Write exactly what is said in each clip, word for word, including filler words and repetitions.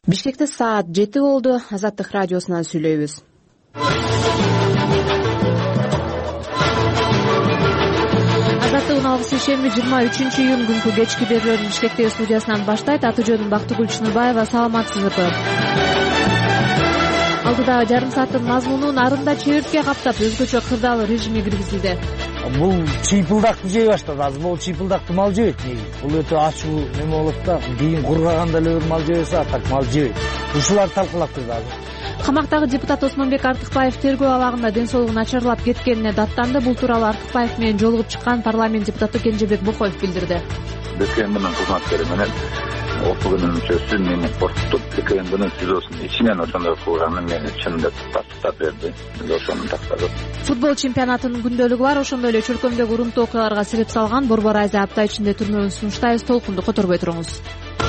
Бишкекте саат жети болду. Азаттык радиосунан сүйлөйбүз. Азаттыгын алгысы ишемби жыйырма үчүнчү июнь күнкү кечки берүүлөрдүн Бишкектеги студиясынан баштайт. Аты жөнүм Бактыгүл Чыныбаева. Саламатсызбы? Алдыдагы жарым сааттын мазмунун арында чебиртке каптап өзгөчө кырдаал режимге киргизилди. Бул чыйпылдакты жей баштады. Азыр бул чыйпылдакты мал жебейт. Бул өтө ачуу неме болот да. Кийин кургаганда эле бир мал жебесе, так мал жебейт. Ушуларды талкуулап турду азыр. Камактагы депутат Осмонбек Артыкбаев тергөө абагында ден соолугу начарлап кеткенине даттанды. Бул тууралуу Артыкбаев менен жолугуп чыккан парламент депутаты Кенжебек Бокоев билдирди. БКМдин кызматкери менен окугунун мүчөсү мени коркутуп, БКМдин сүзөсүнүн ичинен ошондой кылганын мени чын деп тастап берди. Биз ошону тактадык. Футбол чемпионатынын күндөлүгү бар. Ошондой эле чөлкөмдөгү урунтуу окуяларга себеп салган Борбор Айза апта ичинде түрмөдөн сунуштайбыз. Толкунду которбой туруңуз.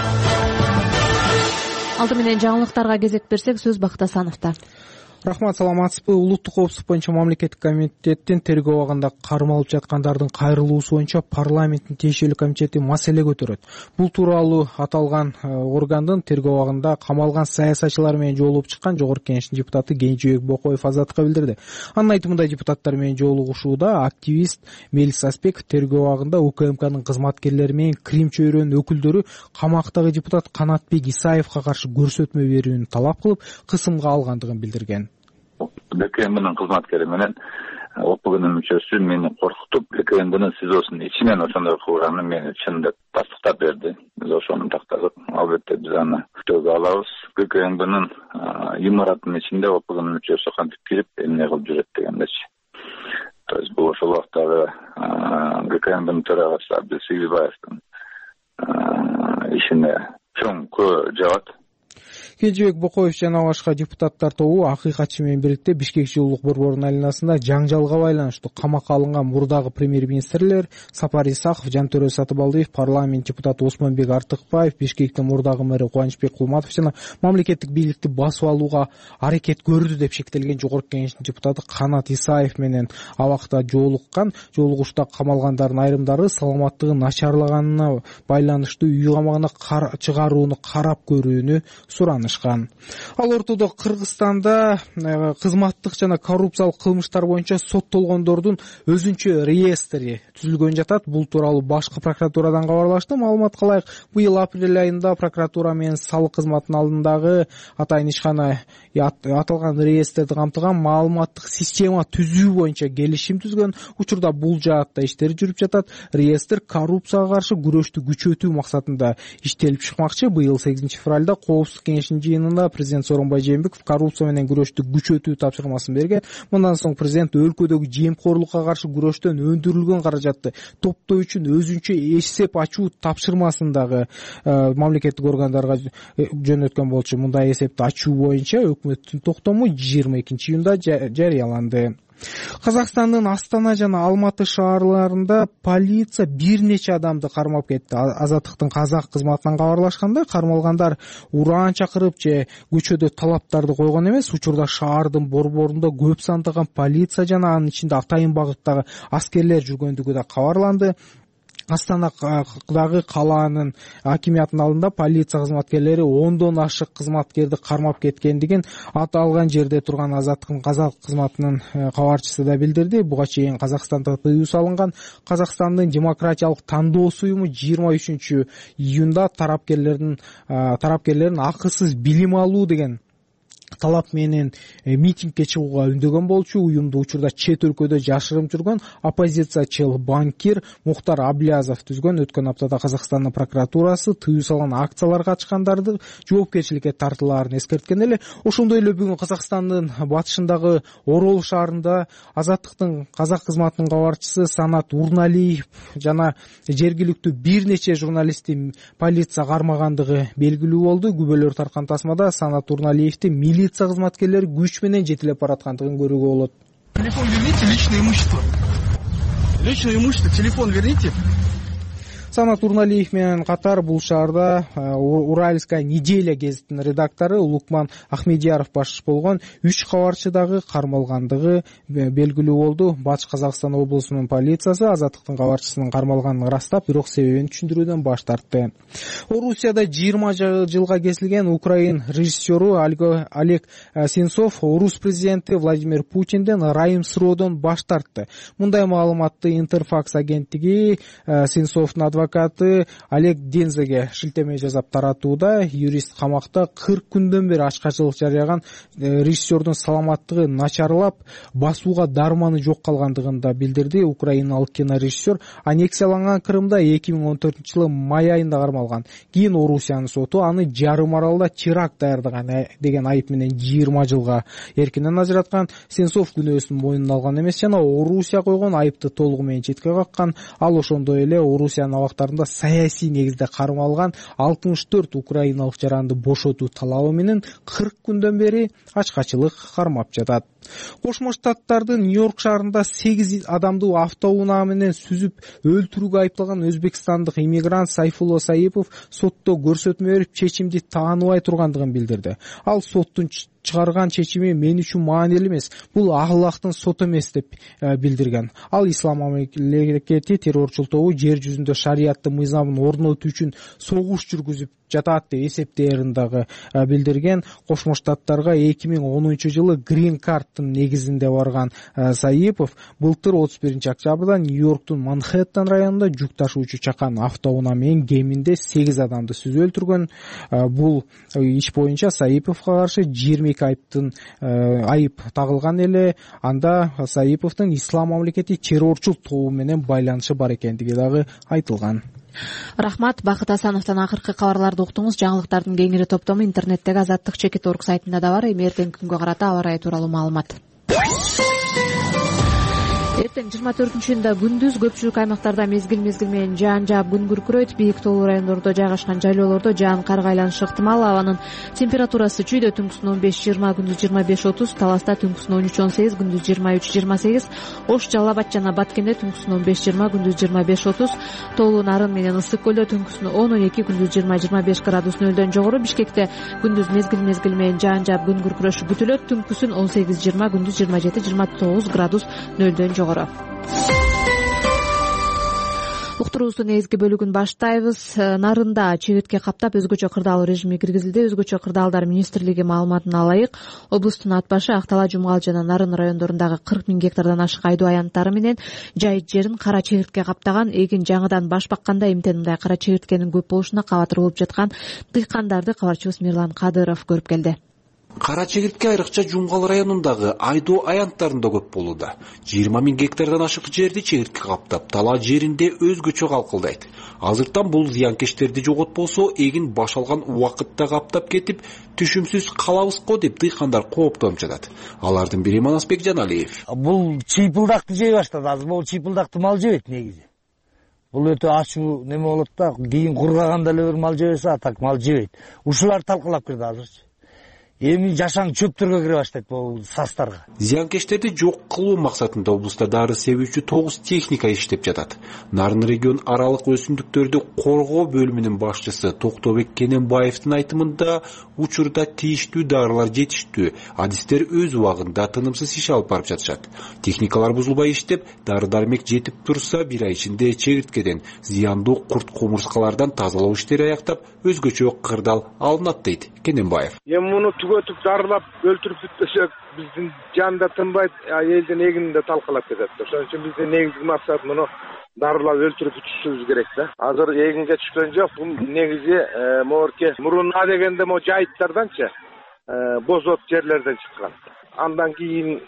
Алды менен жаңылыктарга кезек берсек, сөз Бакыт Асановдо. Рахмат, саламатсызбы? Улуттук коопсуздук боюнча мамлекеттик комитеттин тергөө абагында кармалып жаткандардын кайрылуусу боюнча парламенттин тиешелүү комитети маселе көтөрөт. Бул тууралуу аталган органдын тергөө абагында камалган саясатчылар менен жолугуп чыккан Жогорку Кеңештин депутаты Кенжебек Бокоев Азаттыкка билдирди. Анын айтымында депутаттар менен жолугушууда активист Мелис Аспеков тергөө абагында УКМКнын кызматкерлери менен Крим чөйрөнүн өкүлдөрү камактагы депутат Канатбек Исаевга каршы көрсөтмө берүүнү талап кылып, кысымга алгандыгын билдирген. БКМдин кызматкери менен окугунун мүчөсү мени коркутуп, БКМдин сүзөсүнүн ичинен ошондой кылганын мени чын деп тастыктап берди. Биз ошону тактадык. Албетте биз аны күтүүгө алабыз. БКМдин имараттын ичинде окугунун мүчөсү кантип кирип, эмне кылып жүрөт дегендечи. То есть бул ошол убактагы БКМдин төрагасы Абдул Сигилбаевдин ишине чоң жабат. Кенжебек Бокоев жана башка депутаттар тобу акыйкатчы менен бирикте Бишкек жылуулук борборунун айланасында жаңжалга байланыштуу камакка алынган мурдагы премьер-министрлер Сапар Исаков, Жантөрө Сатыбалдиев, парламент депутаты Осмонбек Артыкбаев, Бишкектин мурдагы мэри Кубанычбек Кулматов жана мамлекеттик бийликти басып алууга аракет көрдү деп шектелген Жогорку Кеңештин депутаты Канат Исаев менен абакта жолуккан. Жолугушта камалгандардын айрымдары саламаттыгы начарлаганына байланыштуу үй камагына чыгарууну карап көрүүнү суранышкан. Ал ортодо Кыргызстанда кызматтык жана коррупциялык кылмыштар боюнча соттолгондордун өзүнчө реестри түзүлгөн жатат. Бул тууралуу башкы прокуратурадан кабарлашты. Маалыматка ылайык, быйыл апрель айында прокуратура менен салык кызматынын алдындагы атайын ишкана аталган реестрди камтыган маалыматтык система түзүү боюнча келишим түзгөн. Учурда бул жаатта иштер жүрүп жатат. Реестр коррупцияга каршы күрөштү күчөтүү максатында иштелип чыкмакчы. Быйыл сегизинчи февралда Коопсуздук кеңешинин жыйынында президент Сооронбай Жээнбеков коррупция менен күрөштү күчөтүү тапшырмасын берген. Мындан соң президент өлкөдөгү жемкорлукка каршы күрөштөн өндүрүлгөн каражатты топтоо үчүн өзүнчө эсеп ачуу тапшырмасындагы мамлекеттик органдарга жөнөткөн болчу. Мындай эсепти ачуу боюнча өкмөттүн токтому жыйырма экинчи июнда жарыяланды. Казакстандын Астана жана Алматы шаарларында полиция бир нече адамды кармап кетти. Азаттыктын казак кызматынан кабарлашканда, кармалгандар ураан чакырып же көчөдө талаптарды койгон эмес. Учурда шаардын борборунда көп сандаган полиция жана анын ичинде атайын багыттагы аскерлер жүргөндүгү да кабарланды. Астанадагы калаанын акимиятынын алдында полиция кызматкерлери ондон ашык кызматкерди кармап кеткендигин аталган жерде турган Азаттыктын казак кызматынын кабарчысы да билдирди. Буга чейин Казакстанда тыюу салынган. Казакстандын демократиялык тандоосу уюму жыйырма үчүнчү июнда тарапкерлердин тарапкерлерин акысыз билим алуу деген талап менен митингге чыгууга үндөгөн болчу. Уюмду учурда чет өлкөдө жашырып жүргөн оппозициячыл банкир Мухтар Аблязов түзгөн. Өткөн аптада Казакстандын прокуратурасы тыюу салган акцияларга катышкандарды жоопкерчиликке тартылаарын эскерткен эле. Ошондой эле бүгүн Казакстандын батышындагы Орол шаарында Азаттыктын казак кызматынын кабарчысы Санат Урналиев жана жергиликтүү бир нече журналистти полиция кармагандыгы белгилүү болду. Күбөлөр тарткан тасмада Санат Урналиевди милиция кызматкерлери күч менен жетелеп бараткандыгын көрүүгө болот. Телефон верните, личное имущество. Личное имущество, телефон верните. Санат Урналиев менен катар бул шаарда Уральская неделя гезитинин редактору Лукман Ахмедияров башчы болгон үч кабарчы дагы кармалгандыгы белгилүү болду. Батыш Казакстан облусунун полициясы Азаттыктын кабарчысынын кармалганын ырастап, бирок себебин түшүндүрүүдөн баш тартты. Орусияда жыйырма жылга кесилген украин режиссеру Олег Сенцов орус президенти Владимир Путинден ырайым суроодон баш тартты. Мындай маалыматты Интерфакс агенттиги Сенцовдун адвокаты Олег Дензеге шилтеме жасап таратууда. Юрист камакта кырк күндөн бери ачкачылык жарыяган режиссердун саламаттыгы начарлап, басууга дарманы жок калгандыгын да билдирди. Украиналык кинорежиссер аннексияланган Крымда эки миң он төртүнчү жылы май айында кармалган. Кийин Орусиянын соту аны жарым аралда теракт даярдаган деген айып менен жыйырма жылга эркинен ажыраткан. Сенцов күнөөсүн мойнуна алган эмес жана Орусия койгон айыпты толугу менен четке каккан. Ал ошондой эле Орусиянын абактарында саясий негизде кармалган алтымыш төрт украиналык жаранды бошотуу талабы менен кырк күндөн бери ачкачылык кармап жатат. Кошмо Штаттардын Нью-Йорк шаарында сегиз адамды автоунаа менен сүзүп өлтүрүүгө айыпталган өзбекстандык иммигрант Сайфулло Саипов сотто көрсөтмө берип, чечимди тааныбай тургандыгын билдирди. Ал соттун чыгарган чечими мен үчүн маанилүү эмес, бул Аллахтын соту эмес деп билдирген. Ал ислам мамлекети террорчул тобу жер жүзүндө шариятты мыйзамын орнотуу үчүн согуш жүргүзүп жатат деп эсептээрин дагы билдирген. Кошмо Штаттарга эки миң онунчу жылы грин карттын негизинде барган Саипов былтыр отуз биринчи октябрда Нью-Йорктун Манхэттен районунда жүк ташуучу чакан автоунаа менен кеминде сегиз адамды сүзүп өлтүргөн. Бул иш боюнча Саиповго каршы жыйырма эки айыптын айып тагылган эле. Анда Саиповдун ислам мамлекети террорчул тобу менен байланышы бар экендиги дагы айтылган. Рахмат. Бакыт Асановдон акыркы кабарларды уктуңуз. Жаңылыктардын кеңири топтому интернеттеги азаттык чекит орг сайтында да бар. Эми эртеңки күнгө карата аба ырайы тууралуу маалымат. Эртең жыйырма төртүнчүндө күндүз көпчүлүк аймактарда мезгил-мезгил менен жаан жаап күн күркүрөйт. Бийик тоолуу райондордо жайгашкан жайлоолордо жаан карга айланышы ыктымал. Абанын температурасы чүйдө түнкүсүн он беш жыйырма, күндүз жыйырма беш отуз, Таласта түнкүсүн он үч он сегиз, күндүз жыйырма үч жыйырма сегиз, Ош, Жалал Абад жана Баткенде түнкүсүн он беш жыйырма, күндүз жыйырма беш отуз, Тоолуу Нарын менен Ысык көлдө түнкүсүн он он эки, күндүз жыйырма жыйырма беш градус нөлдөн жогору. Бишкекте күндүз мезгил-мезгил менен жаан жаап күн күркүрөшү күтүлөт. Түнкүсүн он сегиз жыйырма, күндүз жыйырма жети жыйырма тогуз градус нөлдөн жогору. Уктуруубуздун негизги бөлүгүн баштайбыз. Нарында чегиртке каптап өзгөчө кырдаал режими киргизилди. Өзгөчө кырдаалдар министрлиги маалыматына ылайык, облустун ат башы Ак Талаа, Жумгал жана Нарын райондорундагы кырк миң гектардан ашык айдоо аянттары менен жайыт жерин кара чегиртке каптаган. Эгин жаңыдан баш бакканда эмтен мындай кара чегирткенин көп болушуна кабатыр болуп жаткан дыйкандарды кабарчыбыз Мирлан Кадыров көрүп келди. Кара чегиртке айрыкча Жумгал районундагы айдоо аянттарында көп болууда. жыйырма миң гектардан ашык жерди чегиртке каптап, Талаа жеринде өзгөчө калкылдайт. Азыртан бул зыянкечтерди жоготпосо, эгин баш алган убакытта каптап кетип, түшүмсүз калабызго деп дыйкандар кооптонуп жатат. Алардын бири Манасбек Жаналиев. Бул чыйпылдакты жей баштады. Азыр бул чыйпылдакты мал жебейт негизи. Бул өтө ачуу неме болот да, кийин кургаганда эле бир мал жебесе, а так мал жебейт. Ушулар талкалап кирди азырчы. Эми жашаң чөптөргө кире баштайт бул састарга. Зыянкечтерди жок кылуу максатында облуста дары себүүчү тогуз техника иштеп жатат. Нарын регион аралык өсүмдүктөрдү коргоо бөлүмүнүн башчысы Токтобек Кененбаевдин айтымында учурда тийиштүү дарылар жетиштүү, адистер өз убагында тынымсыз иш алып барып жатышат. Техникалар бузулбай иштеп, дары-дармек жетип турса, бир ай ичинде чегирткеден зыяндуу курт-кумурскалардан тазалоо иштери аяктап, өзгөчө кырдаал алынат дейт Кененбаев. Өтүп дарылап өлтүрүп бүтпөсөк, биздин жанда тынбайт, элдин эгинин да талкалап кетет. Ошон үчүн биздин негизги максат муну дарылап өлтүрүп бүтүшүбүз керек да. Азыр эгинге түшкөн жок. Бул негизи могорке мурунна дегенде мо жайыттарданчы бозот жерлерден чыккан. Андан кийин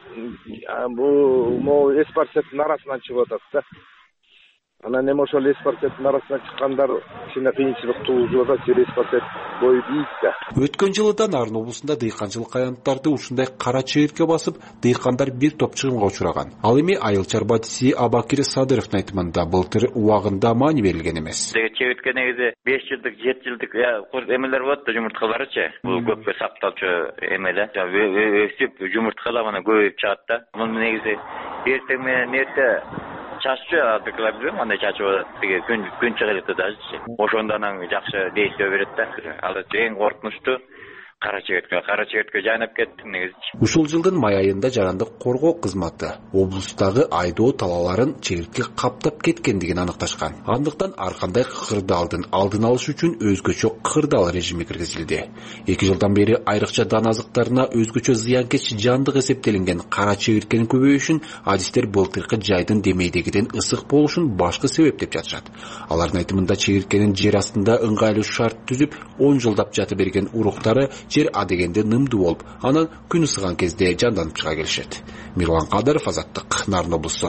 бул мо эспарсеттин арасынан чыгып атат да. Анан эми ошол эспарсеттин арасынан чыккандар кичине кыйынчылык туулуп атат. Эспарсет бою бийик да. Өткөн жылы да Нарын облусунда дыйканчылык аянттарды ушундай кара чегиртке басып, дыйкандар бир топ чыгымга учураган. Ал эми айыл чарбатчысы Абакир Садыровдун айтымында былтыр убагында маани берилген эмес. Чегиртке негизи беш жылдык, жети жылдык эмелер болот да, жумурткаларычы. Бул көпкө сакталчу эмелер. Өсүп жумурткалап анан көбөйүп чыгат да. Муну негизи эртең менен эрте чаччу адыклар билем андай чачып атат тиги күн күн чыгып дажы ошондо анан жакшы действие берет да. Ал эң коркунучтуу кара чегетке кара чегетке жайнап кеттим негизи. Ушул жылдын май айында жарандык коргоо кызматы облустагы айдоо талааларын чегиртке каптап кеткендигин аныкташкан. Андыктан ар кандай кырдаалдын алдын алыш үчүн өзгөчө кырдаал режими киргизилди. эки жылдан бери айрыкча дан азыктарына өзгөчө зыянкеч жандык эсептелинген кара чегирткенин көбөйүшүн адистер былтыркы жайдын демейдегиден ысык болушун башкы себеп деп жатышат. Алардын айтымында чегирткенин жер астында ыңгайлуу шарт түзүп он жылдап жатып берген уруктары жер адегенде нымдуу болуп, анан күн ысыган кезде жанданып чыга келишет. Мирлан Кадыров, Азаттык, Нарын облусу.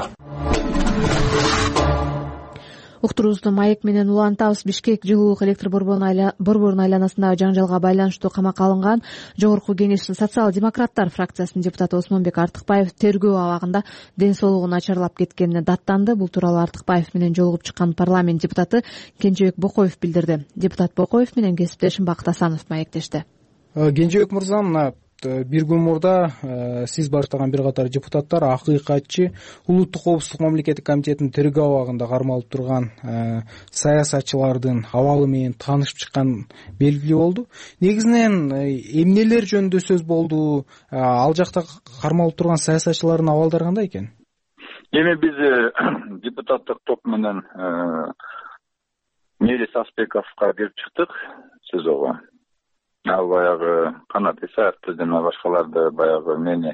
Уктурубузду маек менен улантабыз. Бишкек жылуулук электр борборунун айланасындагы жаңжалга байланыштуу камакка алынган Жогорку Кеңештин социал-демократтар фракциясынын депутаты Осмонбек Артыкбаев тергөө абагында ден соолугу начарлап кеткенине даттанды. Бул тууралуу Артыкбаев менен жолугуп чыккан парламент депутаты Кенжебек Бокоев билдирди. Депутат Бокоев менен кесиптешим Бакыт Асанов маектешти. Кенжебек мырза, мына бир күн мурда сиз баштаган бир катар депутаттар акыйкатчы Улуттук коопсуздук мамлекеттик комитетинин тергөө абагында кармалып турган саясатчылардын абалы менен таанышып чыккан белгилүү болду. Негизинен эмнелер жөнүндө сөз болду? Ал жакта кармалып турган саясатчылардын абалдары кандай экен? Эми биз депутаттык топ менен Мелис Аспековго кирип чыктык СИЗОго. Ал баягы Канат Исаевди жана башкаларды баягы мени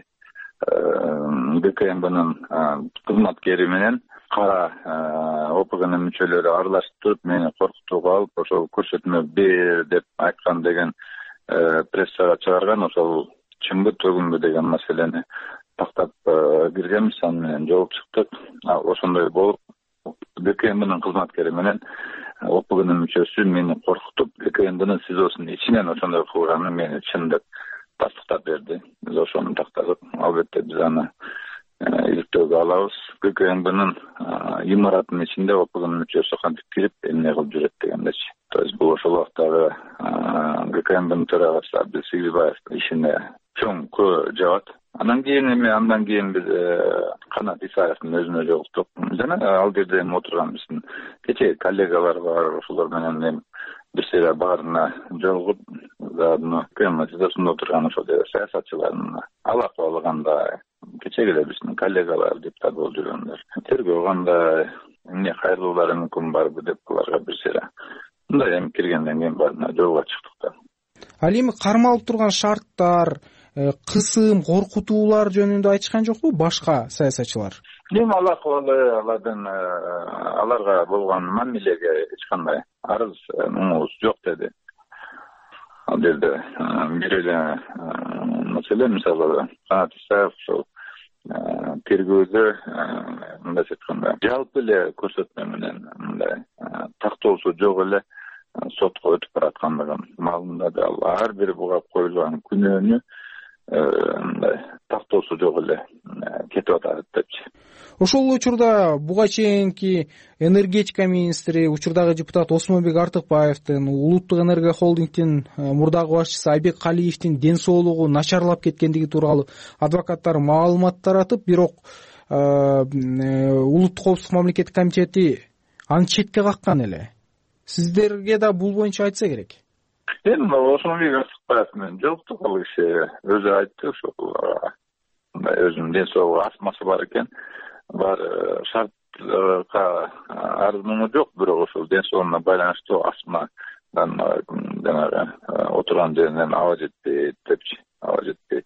ГКМБнын кызматкери менен кара ОПГнын мүчөлөрү аралашып мени коркутууга алып, ошол көрсөтмө бер деп айткан деген прессага чыгарган. Ошол чынбы төгүнбү деген маселени тактап киргенбиз, аны менен жолуп чыктык. Ошондой болуп ГКМБнын кызматкери менен ОПГнын мүчөсү мени коркутуп, ГКМБнын СИЗОсунун ичинен ошондой кылганын мени чын деп тастыктап берди. Биз ошону тактадык. Албетте биз аны иликтөөгө алабыз. ГКМБнын имаратынын ичинде ОПГнын мүчөсү кантип кирип, эмне кылып жүрөт дегендечи. То есть бул ошол убактагы ГКМБнын төрагасы Абдул Сигизбаевдин ишине чоң көө жабат. Андан кийин эми андан кийин биз Канат Исаевдин өзүнө жолуктук. Жана ал жерде отурган биздин кечээ коллегалар бар, ошолор менен эми бир сыйра баарына жолугуп, заодно КМСДсунда отурган ошол саясатчылардын алакы кандай, кечеги эле биздин коллегалар депутат болуп жүргөндөр. Тергөө кандай, эмне кайрылуулары мүмкүн барбы деп аларга бир сыйра мындай эми киргенден кийин баарына жолго чыктык да. Ал эми кармалып турган шарттар, кысым, коркутуулар жөнүндө айтышкан жокпу башка саясатчылар? Эми алакыбалы алардын аларга болгон мамилеге эч кандай арыз муңубуз жок деди. Ал жерде бир эле маселе, мисалы Канат Исаев ошол тергөөдө мындай айтканда жалпы эле көрсөтмө менен мындай тактоосу жок эле сотко өтүп бараткандыгын маалымдады. Ал ар бир буга коюлган күнөөнү мындай тактоосу жок эле кетип атат депчи. Ошол учурда буга чейинки энергетика министри, учурдагы депутат Осмонбек Артыкбаевдин, Улуттук энергия холдингдин мурдагы башчысы Айбек Калиевдин ден соолугу начарлап кеткендиги тууралуу адвокаттар маалымат таратып, бирок Улуттук коопсуздук мамлекеттик комитети аны четке каккан эле. Сиздерге да бул боюнча айтса керек. Эми Осмонбек Артыкбаев менен жолуктук, ал киши өзү айтты, ошол өзүнүн ден соолугу астмасы бар экен. Бар шартка арызмы жок, бирок ошол ден соолугуна байланыштуу астмадан жанагы отурган жеринен аба жетпейт депчи, аба жетпейт.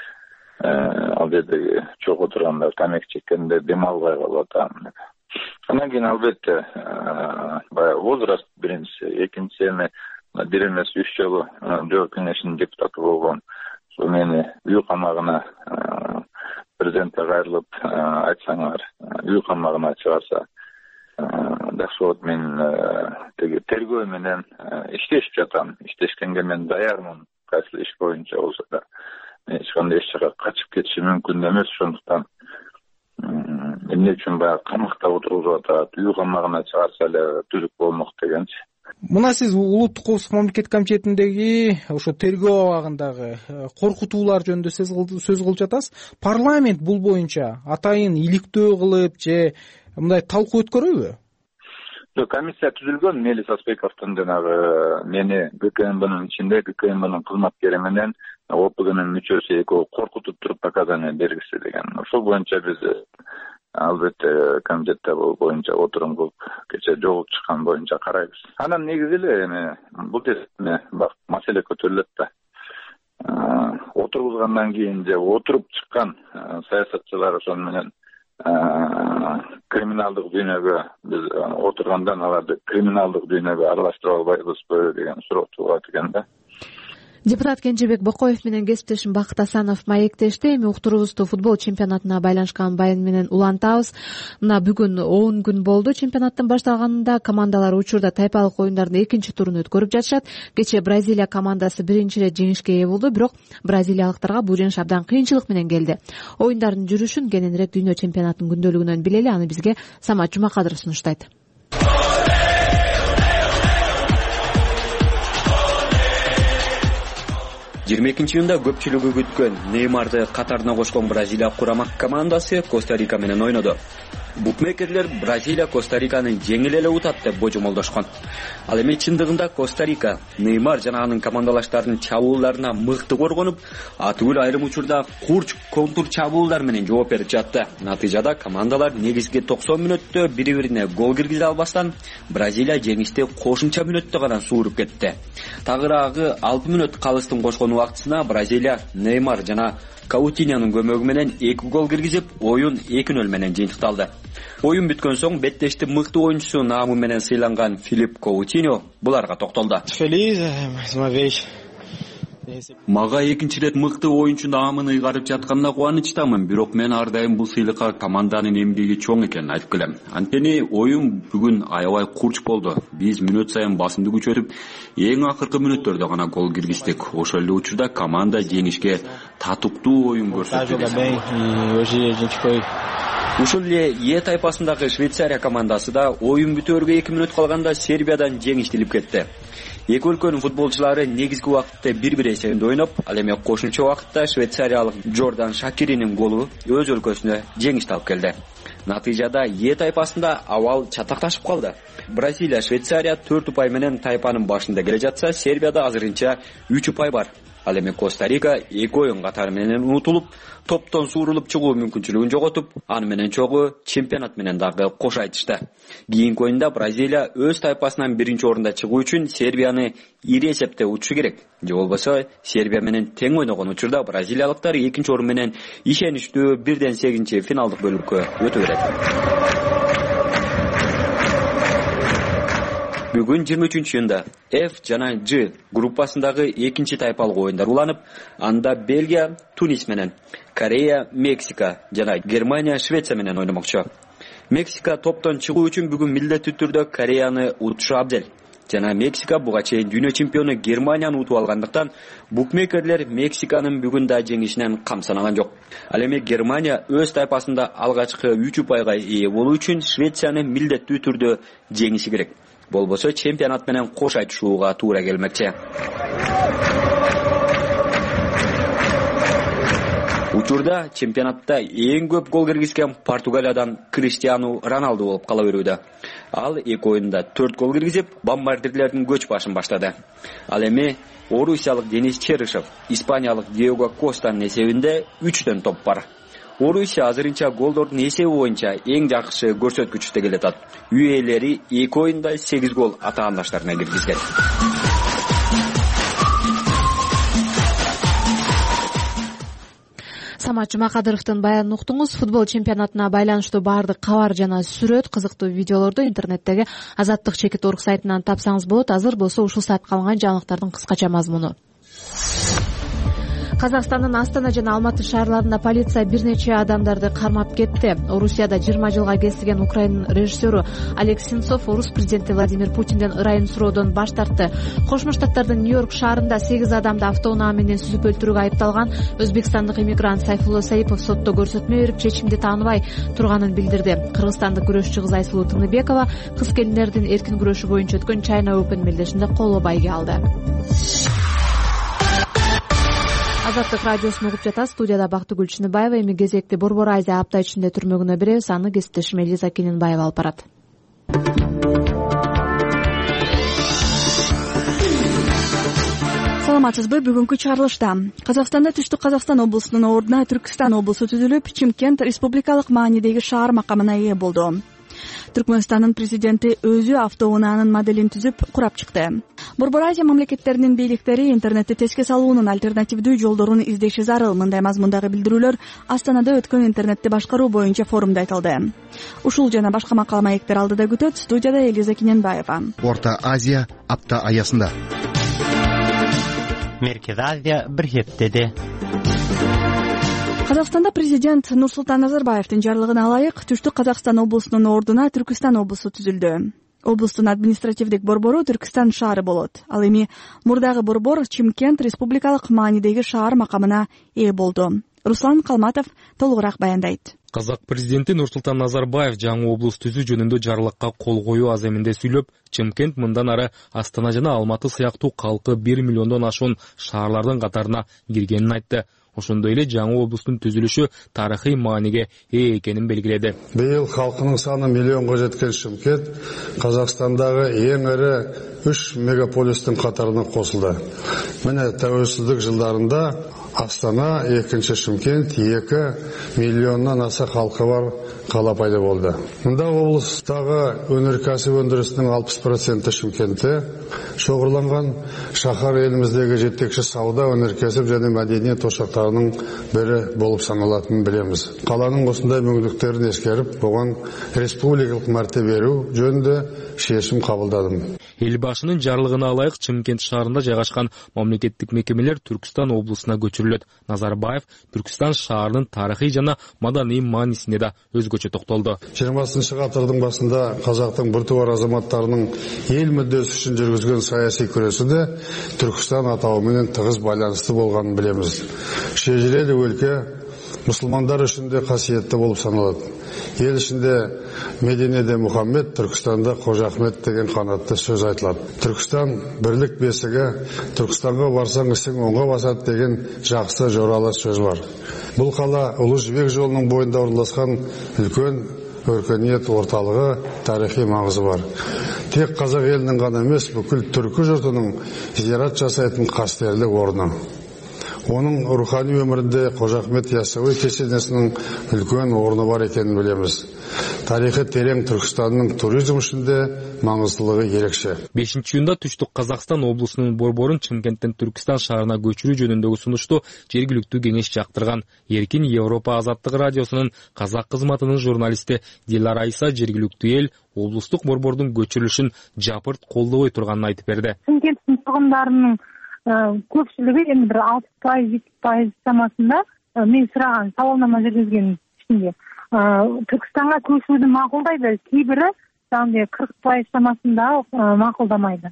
Ал жердеги чогуу отургандар тамеки чеккенде дем албай калып атам. Андан кийин албетте баягы возраст биринчиси, экинчиси эми бир эмес үч жолу Жогорку Кеңештин депутаты болгон ошо мени үй камагына президентке кайрылып айтсаңар, үй камагына чыгарса жакшы болот. Мен теги тергөө менен иштешип жатам. Иштешкенге мен даярмын. Кайсы иш боюнча болсо да эч кандай эч жака качып кетишим мүмкүн эмес. Ошондуктан эмне үчүн баягы камакта отургузуп атат, үй камагына чыгарса эле түзүк болмок дегенчи. Мына сиз Улуттук коопсуздук мамлекеттик комитетиндеги ошо тергөө абагындагы коркутуулар жөнүндө сөз кылып жатасыз. Парламент бул боюнча атайын иликтөө кылып же мындай талкуу өткөрөбү? Жок, комиссия түзүлгөн. Мелис Аспековдун жанагы мени ГКМБнын ичинде ГКМБнын кызматкери менен ОПГнын мүчөсү экөө коркутуп туруп показания бергиси деген. Ошол боюнча биз албетте комитетте боюнча отурум кылып кечээ жогуп чыккан боюнча карайбыз. Анан негизи эле эми бул тесме маселе көтөрүлөт да. Отургузгандан кийин же отуруп чыккан саясатчылар ошол менен криминалдык дүйнөгө биз отургандан аларды криминалдык дүйнөгө аралаштырып албайбызбы деген суроо туулат экен да. Депутат Кенжебек Бокоев менен кесиптешим Бакыт Асанов маектешти. Эми уктуруубузду футбол чемпионатына байланышкан баян менен улантабыз. Мына бүгүн он күн болду чемпионаттын башталганында. Командалар учурда тайпалык оюндардын экинчи турун өткөрүп жатышат. Кечээ Бразилия командасы биринчи ирет жеңишке ээ болду, бирок бразилиялыктарга бул жеңиш абдан кыйынчылык менен келди. Оюндардын жүрүшүн кененирээк дүйнө чемпионатынын күндөлүгүнөн билели. Аны бизге Самат Жумакадыров сунуштайт. жыйырма экинчи июнда көпчүлүгү күткөн Неймарды катарына кошкон Бразилия курама командасы Коста-Рика менен ойноду. Букмекерлер Бразилия Коста-Риканы жеңил эле утат деп божомолдошкон. Ал эми чындыгында Коста-Рика Неймар жана анын командалаштарынын чабуулдарына мыкты коргонуп, атүгүл айрым учурда курч контур чабуулдар менен жооп берип жатты. Натыйжада командалар негизги токсон мүнөттө бири-бирине гол киргизе албастан, Бразилия жеңишти кошумча мүнөттө гана сууруп кетти. Тагыраагы алты мүнөт калыстын кошкон убактысына Бразилия Неймар жана Каутинянын көмөгү менен эки гол киргизип, оюн эки нөл менен жыйынтыкталды. Оюн бүткөн соң беттешти мыкты оюнчусу наамы менен сыйланган Филипп Каутиньо буларга токтолду. Мага экинчи ирет мыкты оюнчу наамын ыйгарып жатканына кубанычтамын, бирок мен ар дайым бул сыйлыкка команданын эмгеги чоң экенин айтып келем. Анткени оюн бүгүн аябай курч болду. Биз мүнөт сайын басымды күчөтүп, эң акыркы мүнөттөрдө гана гол киргиздик. Ошол эле учурда команда жеңишке татыктуу оюн көрсөттү. Ушул эле Е тайпасындагы Швейцария командасы да оюн бүтөөргө эки мүнөт калганда Сербиядан жеңиш тилип кетти. Эки өлкөнүн футболчулары негизги убакытта бир-бир эсебинде ойноп, ал эми кошумча убакытта швейцариялык Джордан Шакиринин голу өз өлкөсүнө жеңиш алып келди. Натыйжада Е тайпасында абал чатакташып калды. Бразилия, Швейцария төрт упай менен тайпанын башында келе жатса, Сербияда азырынча үч упай бар. Ал эми Коста-Рика эки оюн катары менен унутулуп, топтон суурулуп чыгуу мүмкүнчүлүгүн жоготуп, аны менен чогуу чемпионат менен дагы кош айтышты. Кийинки оюнда Бразилия өз тайпасынан биринчи орунда чыгуу үчүн Сербияны ири эсепте утушу керек. Же болбосо Сербия менен тең ойногон учурда бразилиялыктар экинчи орун менен ишеничтүү бирден сегизинчи финалдык бөлүккө өтө берет. Бүгүн жыйырма үчүнчү июнда F жана G группасындагы экинчи тайпалык оюндар уланып, анда Бельгия Тунис менен, Корея Мексика жана Германия Швеция менен ойномокчу. Мексика топтон чыгуу үчүн бүгүн милдеттүү түрдө Кореяны утушу абдел. Жана Мексика буга чейин дүйнө чемпиону Германияны утуп алгандыктан букмекерлер Мексиканын бүгүн да жеңишинен камсанаган жок. Ал эми Германия өз тайпасында алгачкы үч упайга ээ болуу үчүн Швецияны милдеттүү түрдө жеңиши керек. Болбосо чемпионат менен кош айтышууга туура келмекчи. Учурда чемпионатта эң көп гол киргизген Португалиядан Криштиану Роналду болуп кала берүүдө. Ал эки оюнда төрт гол киргизип, бомбардирлердин көч башын баштады. Ал эми орусиялык Денис Черышев, испаниялык Диего Костанын эсебинде үчтөн топ бар. Орусия азырынча голдордун эсеби боюнча эң жакшы көрсөткүчтө келатат. Үй ээлери эки оюнда сегиз гол атаандаштарына киргизген. Самат Жумакадыровдун баянын уктуңуз. Футбол чемпионатына байланыштуу баардык кабар жана сүрөт, кызыктуу видеолорду интернеттеги Азаттык чекит точка орг сайтынан тапсаңыз болот. Азыр болсо ушул саатка алынган жаңылыктардын кыскача мазмуну. Казакстандын Астана жана Алматы шаарларында полиция бир нече адамдарды кармап кетти. Орусияда жыйырма жылга кесилген Украинанын режиссеру Олег Сенцов орус президенти Владимир Путинден ырайын суроодон баш тартты. Кошмо Штаттардын Нью-Йорк шаарында сегиз адамды автоунаа менен сүзүп өлтүрүүгө айыпталган өзбекстандык иммигрант Сайфулло Саипов сотто көрсөтмө берип чечимди тааныбай турганын билдирди. Кыргызстандык күрөшчү кыз Айсулуу Тыныбекова кыз келиндердин эркин күрөшү боюнча өткөн China Open мелдешинде коло байге алды. Азаттык радиосун угуп жатасыз. Студияда Бактыгүл Чыныбаева. Эми кезекти Борбор Азия апта ичинде түрмөгүнө беребиз. Аны кесиптешим Элиза Кененбаева алып барат. Саламатсызбы? Бүгүнкү чыгарылышта Казакстанда Түштүк Казакстан облусунун ордуна Түркстан облусу түзүлүп, Чымкент республикалык маанидеги шаар макамына ээ болду. Түркмөнстандын президенти өзү автоунаанын моделин түзүп, курап чыкты. Борбор Азия мамлекеттеринин бийликтери интернетти теске салуунун альтернативдүү жолдорун издеши зарыл. Мындай мазмундагы билдирүүлөр Астанада өткөн интернетти башкаруу боюнча форумда айтылды. Ушул жана башка макала маектер алдыда күтөт. Студияда Элиза Кененбаева. Орта Азия апта аясында Меркез Азия биргеттеди. Казакстанда президент Нурсултан Назарбаевдин жарлыгына ылайык Түштүк Казакстан облусунун ордуна Түркстан облусу түзүлдү. Облустун административдик борбору Түркстан шаары болот. Ал эми мурдагы борбор Чымкент республикалык маанидеги шаар макамына ээ болду. Руслан Калматов толугураак баяндайт. Казак президенти Нурсултан Назарбаев жаңы облус түзүү жөнүндө жарлыкка кол коюу аземинде сүйлөп, Чымкент мындан ары Астана жана Алматы сыяктуу калкы бир миллиондон ашуун шаарлардын катарына киргенин айтты. Ошондой эле жаңы облустун түзүлүшү тарыхый мааниге ээ экенин белгиледи. Быйыл халкынын саны миллионго жеткен Чымкент Казакстандагы эң ири үч мегаполистин катарына косулду. Мына тәуелсиздик жылдарында Астана, экинчи Чымкент эки миллионнан аса халкы бар кала пайда болду. Мында облустагы өнөркәсип өндүрүсүнүн алпыс проценти Чымкентте чогурланган. Шахар элибиздеги жетекчи сауда, өнөркәсип жана мәдениет ошактарынын бири болуп саналатынын билебиз. Каланын осундай мүмкүнлүктөрүн эскерип, буга республикалык мәртебе берүү жөнүндө чечим кабылдадым. Элбашынын жарлыгына ылайык Чымкент шаарында жайгашкан мамлекеттик мекемелер Түркстан облусуна көчүрүлөт. Назарбаев Түркстан шаарынын тарыхый жана маданий маанисине да өзгөчө токтолду. жыйырмасынчы гасырдын башында казактын бир туур азаматтарынын эл мүддөсү үчүн жүргүзгөн саясий күрөшүндө Түркстан атауы менен тыгыз байланыштуу болгонун билебиз. Шежирелик өлкө мусулмандар үчүн да касиеттүү болуп саналат. Ел ичинде Мединеде Мухаммед, Түркстанда Кожа Ахмет деген канатты сөз айтылат. Түркстан бирлик бесиги, Түркстанга барсаң исиң оңго басат деген жакшы жоралы сөз бар. Бул кала Улуу Жибек жолунун боюнда орналашкан үлкөн өркөниет орталыгы, тарыхый маңызы бар. Тек казак элинин гана эмес, бүкүл түркү журтунун зиярат жасайтын кастерлик орну. Onun ruhani ömründe Қожа Ахмет Яссауи кесенесinin үлкен орны бар екенін білеміз. Тарихы терең Түркістанның туризм үшінде маңыздылығы ерекше. бешинчи июнда Түштүк Казакстан облусунун борборун Чымкенттен Түркстан шаарына көчүрүү жөнүндөгү сунушту жергиликтүү кеңеш жактырган. Эркин Европа азаттык радиосунун казак кызматынын журналисти Дилара Айса жергиликтүү эл облустук борбордун көчүрүлүшүн жапырт колдобой турганын айтып берди. Чымкенттин тургундарынын көпчүлүгү эми бир алпыс пайыз жетимиш пайыз чамасында мен сураган сауалнама жүргүзгөн ичинде Түркстанга көчүүнү макулдайды, кейбири жаңы кырк пайыз чамасында макулдамайды.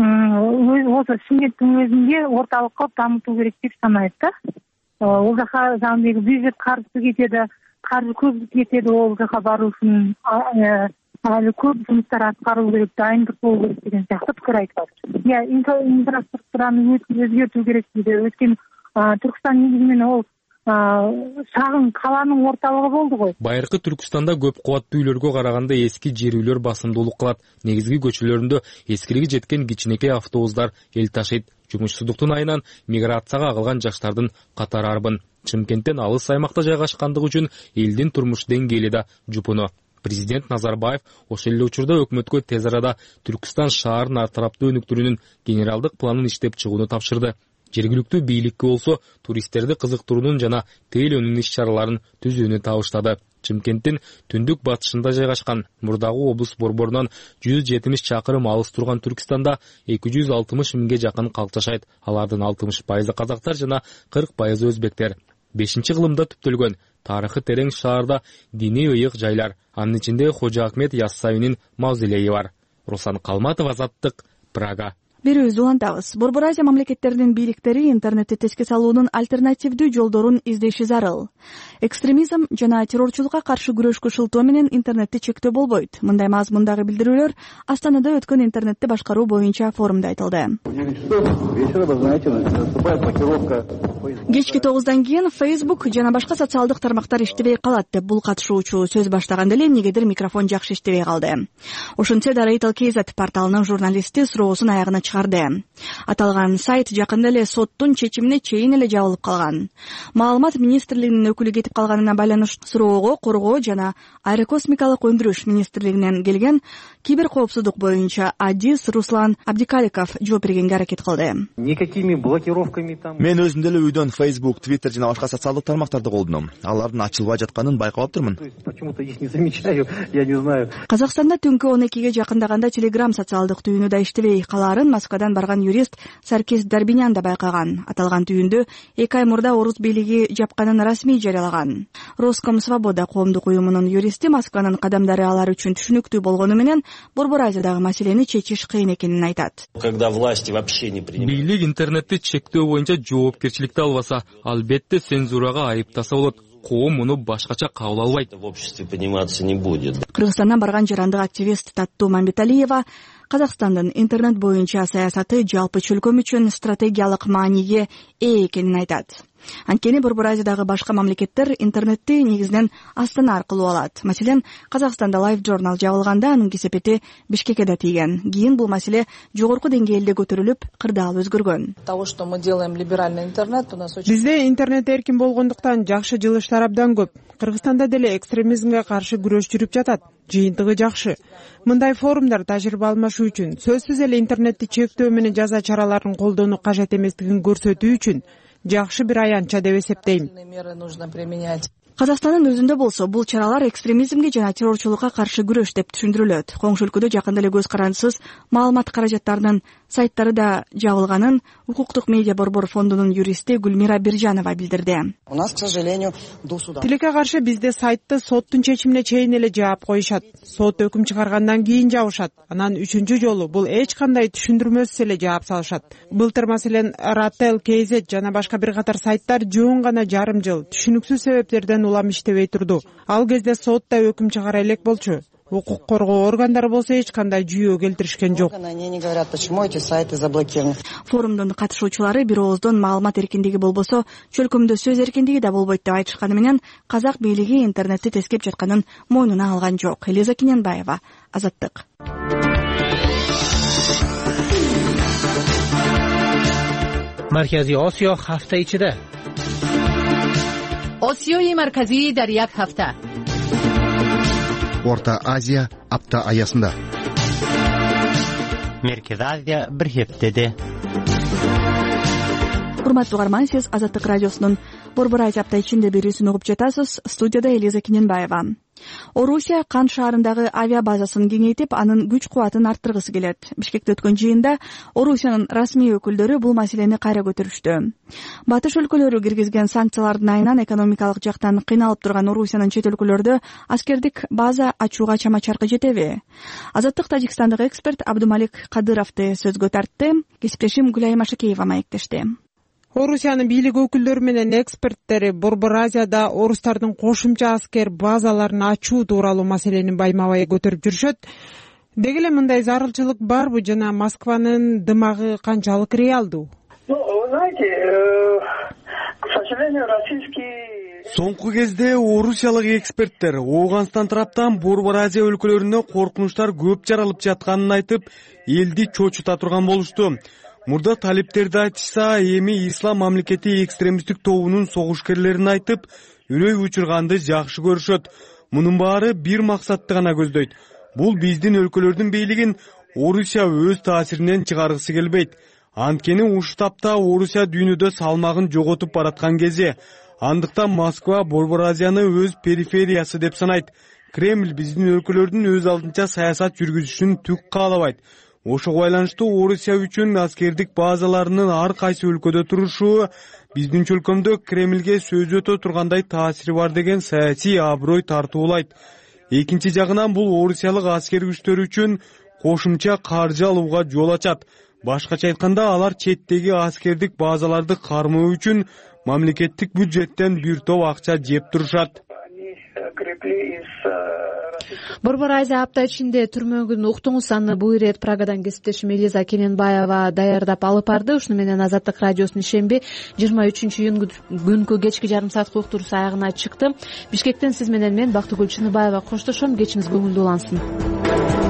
Осы Чымкенттин өзүндө орталык кылып дамытуу керек деп санайт да. Ол жака жаңы бюджет каржысы кетеди, каржы көп кетеди ол жака баруу үчүн. Әлі көп жұмыстар атқарылу керек, дайындық болу керек деген сияқты пікір айтылады. Я инфраструктураны өзгерту керек дейді. Өткен Түркістан негізінен ол шағын қаланың орталығы болды ғой. Байыркы Түркістанда көп кубаттуу үйлөргө караганда эски жер үйлөр басымдуулук кылат. Негизги көчөлөрүндө эскилиги жеткен кичинекей автобустар эл ташыйт. Жумушсуздуктун айынан миграцияга агылган жаштардын катары арбын. Чымкенттен алыс аймакта жайгашкандыгы үчүн элдин турмуш деңгээли да жупуну. Президент Назарбаев ошол эле учурда өкмөткө тез арада Түркстан шаарынын ар тараптуу өнүктүрүүнүн генералдык планын иштеп чыгууну тапшырды. Жергиликтүү бийликке болсо туристтерди кызыктыруунун жана тыйыл өнүн иш-чараларын түзүүнү табыштады. Чымкенттин түндүк батышында жайгашкан мурдагы облус борборунан жүз жетимиш чакырым алыс турган Түркстанда эки жүз алтымыш миңге жакын калк жашайт. Алардын алтымыш пайызы казактар жана кырк пайызы өзбектер. бешинчи кылымда түптөлгөн тарыхы терең шаарда диний ыйык жайлар, анын ичинде Кожа Ахмет Яссауинин мавзолейи бар. Руслан Калматов, Азаттык, Прага. Берүүбүздү улантабыз. Борбор Азия мамлекеттеринин бийликтери интернетти теске салуунун альтернативдүү жолдорун издеши зарыл. экстремизм жана террорчулукка каршы күрөшкө шылтоо менен интернетти чектөө болбойт. Мындай мазмундагы билдирүүлөр Астанада өткөн интернетти башкаруу боюнча форумда айтылды. Кечки тогуздан кийин Facebook жана башка социалдык тармактар иштебей калат деп бул катышуучу сөз баштаганда эле эмнегедир микрофон жакшы иштебей калды. Ошентсе да Рейтал Кейзет порталынын журналисти суроосун аягына чыгарды. Аталган сайт жакында эле соттун чечимине чейин эле жабылып калган. Маалымат министрлигинин өкүлү кетип калганына байланыштуу суроого коргоо жана аэрокосмикалык өндүрүш министрлигинен келген киберкоопсуздук боюнча адис Руслан Абдикаликов жооп бергенге аракет кылды. Никакими блокировками там. Мен өзүм деле үйдөн Facebook, Twitter жана башка социалдык тармактарды колдоном. Алардын ачылбай жатканын байкап атырмын. Почему-то их не замечаю, я не знаю. Казакстанда түнкү он экиге жакындаганда Telegram социалдык түйүнү да иштебей калаарын Москвадан барган юрист Саркис Дарбинян да байкаган. Аталган түйүндү эки ай мурда орус бийлиги жапканын расмий жарыялаган. Роском Свобода коомдук уюмунун юристи Москванын кадамдары алар үчүн түшүнүктүү болгону менен Борбор Азиядагы маселени чечиш кыйын экенин айтат. Когда власти вообще не принимают. Бийлик интернетти чектөө боюнча жоопкерчиликти албаса, албетте цензурага айыптаса болот. Коом муну башкача кабыл албайт. В обществе пониматься не будет. Кыргызстандан барган жарандык активист Таттуу Мамбеталиева Казакстандын интернет боюнча саясаты жалпы чөлкөм үчүн стратегиялык мааниге ээ экенин айтат. Анткени Борбор Азиядагы башка мамлекеттер интернетти негизинен Астана аркылуу алат. Маселен, Казакстанда Live Journal жабылганда анын кесепети Бишкекке да тийген. Кийин бул маселе жогорку деңгээлде көтөрүлүп, кырдаал өзгөргөн. Того, что мы делаем либеральный интернет, у нас очень... Бизде интернет эркин болгондуктан жакшы жылыштар абдан көп. Кыргызстанда деле экстремизмге каршы күрөш жүрүп жатат. Жыйынтыгы жакшы. Мындай форумдар тажрыйба алмашуу үчүн, сөзсүз эле интернетти чектөө менен жаза чараларын колдонуу кажет эместигин көрсөтүү үчүн жакшы бир аянтча деп эсептейм. Казакстандын өзүндө болсо бул чаралар экстремизмге жана террорчулукка каршы күрөш деп түшүндүрүлөт. Коңшу өлкөдө жакында эле көз карандысыз маалымат каражаттарынын сайттары да жабылганын Укуктук медиа борбор фондунун юристи Гүлмира Биржанова билдирди. У нас, к сожалению, до суда. Тилекке каршы бизде сайтты соттун чечимине чейин эле жаап коюшат. Сот өкүм чыгаргандан кийин жабышат. Анан үчүнчү жолу бул эч кандай түшүндүрмөсүз эле жаап салышат. Былтыр маселен Ratel кей зет жана башка бир катар сайттар жоон гана жарым жыл түшүнүксүз себептерден улам иштебей турду. Ал кезде сот да өкүм чыгара элек болчу. Укук коргоо органдары болсо эч кандай жүйө келтиришкен жок. Они не говорят, почему эти сайты заблокированы. Форумдун катышуучулары бир ооздон маалымат эркиндиги болбосо, чөлкөмдө сөз эркиндиги да болбойт деп айтышканы менен казак бийлиги интернетти тескеп жатканын мойнуна алган жок. Элиза Киненбаева, Азаттык. Маркази Осиё ҳафта ичида. Осиёи марказӣ дар як ҳафта. Орта Азия апта аясында. Меркез Азия бир хептеде. Урматтуу угарман, сиз Азаттык радиосунун Борбор Азия апта ичинде берүүсүн угуп жатасыз. Студияда Элиза Киненбаева. Орусия Кан шаарындагы авиабазасын кеңейтип, анын күч кубатын арттыргысы келет. Бишкекте өткөн жыйында Орусиянын расмий өкүлдөрү бул маселени кайра көтөрүштү. Батыш өлкөлөрү киргизген санкциялардын айынан экономикалык жактан кыйналып турган Орусиянын чет өлкөлөрдө аскердик база ачууга чама-чаркы жетеби? Азаттык Тажикстандык эксперт Абдумалик Кадыровду сөзгө тартты. Кесиптешим Гүлайым Ашакеева маектешти. Орусиянын бийлик өкүлдөрү менен эксперттери Борбор Азияда орустардын кошумча аскер базаларын ачуу тууралуу маселени байма-бай көтөрүп жүрүшөт. Деги эле мындай зарылчылык барбы жана Москванын дымагы канчалык реалдуу? Соңку кезде орусиялык эксперттер Ооганстан тараптан Борбор Азия өлкөлөрүндө коркунучтар көп жаралып жатканын айтып, элди чочута турган болушту. Мурда талиптерди айтышса, эми ислам мамлекети экстремисттик тобунун согушкерлерин айтып, үрөй учурганды жакшы көрүшөт. Мунун баары бир максатты гана көздөйт. Бул биздин өлкөлөрдүн бийлигин Орусия өз таасиринен чыгаргысы келбейт. Анткени ушул тапта Орусия дүйнөдө салмагын жоготуп бараткан кези. Андыктан Москва Борбор Азияны өз перифериясы деп санайт. Кремль биздин өлкөлөрдүн өз алдынча саясат жүргүзүшүн түк каалабайт. Ошого байланыштуу Орусия үчүн аскердик базаларынын ар кайсы өлкөдө турушу биздин чөлкөмдө Кремльге сөз өтө тургандай таасири бар деген саясий аброй тартуулайт. Экинчи жагынан бул орусиялык аскер күчтөр үчүн кошумча каржы алууга жол ачат. Башкача айтканда, алар четтеги аскердик базаларды кармоо үчүн мамлекеттик бюджеттен бир топ акча жеп турушат. Борбор Азия апта ичинде түрмөгүн уктуңуз. Аны бул ирет Прагадан кесиптешим Элиза Кененбаева даярдап алып барды. Ушуну менен Азаттык радиосунун шемби жыйырма үчүнчү июнь күнкү кечки жарым саатка уктуруусу аягына чыкты. Бишкектен сиз менен мен Бактыгүл Чыныбаева коштошом. Кечиңиз көңүлдүү улансын.